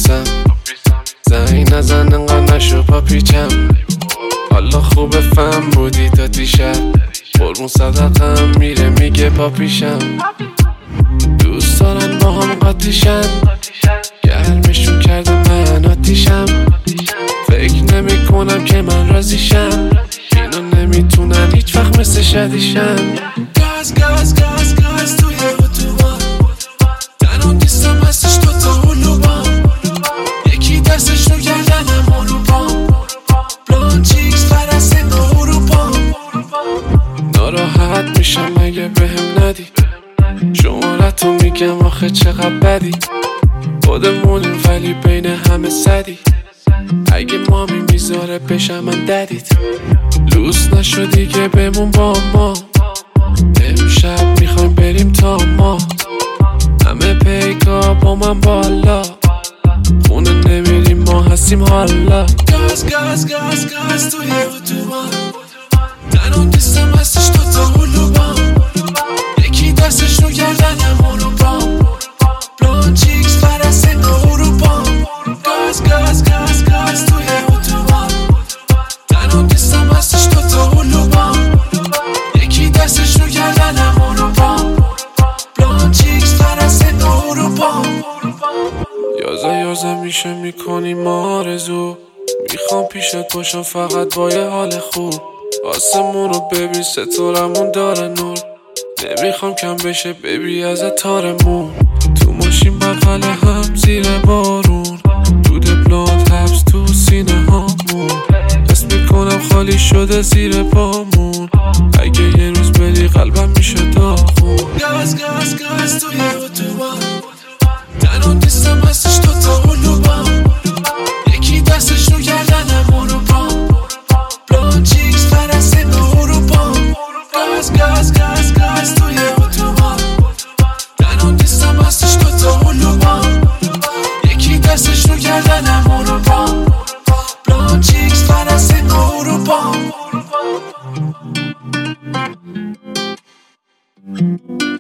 پاپیسم زنگ نزن انقدر نشو پاپیچم حالا خوبه فهم بودی تا دیشب قربون صدقم میره میگه پاپیشم دوست دارن با هم قاطیشن گرمشون کرده من آتیشم فکر نمی کنم که من راضیشم اینو نمیتونن هیچ وقت مثل شدیشم گاز گاز گاز گاز توی اتوبان تنها نیستم هستش دوتا هلوبان یکی دستش رو گردنم هلوبان بلان چیکس فرسته نا اروپان ناراحت میشم اگه بهم ندی شمارتو میگم آخه چقدر بدی خودمونیم ولی بین همه صدی اگه مامی میذاره بشم من ددیت لوس نشدی که بمون با ما امشب میخوایم بریم تا ما همه پیکا با من بالا خونه نمیریم ما هستیم حالا گاز گاز گاز گاز توی اتوبان تنها نیستم هستش دوتا هلوبان یکی دستش رو گردنم هلوبان بلان چیکس فرسته نا اروپان گاز گاز گاز گاز توی اتوبان تنها نیستم هستش دوتا هلوبان یکی دستش رو گردنم هلوبان بلان چیکس فرسته نا اروپان یازه میشه میکنیم آرزو میخوام پیشت باشم فقط با یه حال خوب آسمون رو ببین ستارمون داره نور نمیخوام کم بشه ببی از تارمون تو ماشین بغل هم زیر بارون دود بلاند حبس تو سینه هامون حس میکنم خالی شده زیر پامون اگه یه روز بری قلبم میشه داغون گاز گاز گاز توی اتوبان تنها نیستم هستش دوتا هلوبان یکی دستش رو گردنم هلوبان بلان چیکس فرسته نا اروپان گاز گاز گاز گاز توی اتوبان تنها نیستم هستش دوتا هلوبان یکی دستش رو گردنم هلوبان بلان چیکس فرسته نا اروپان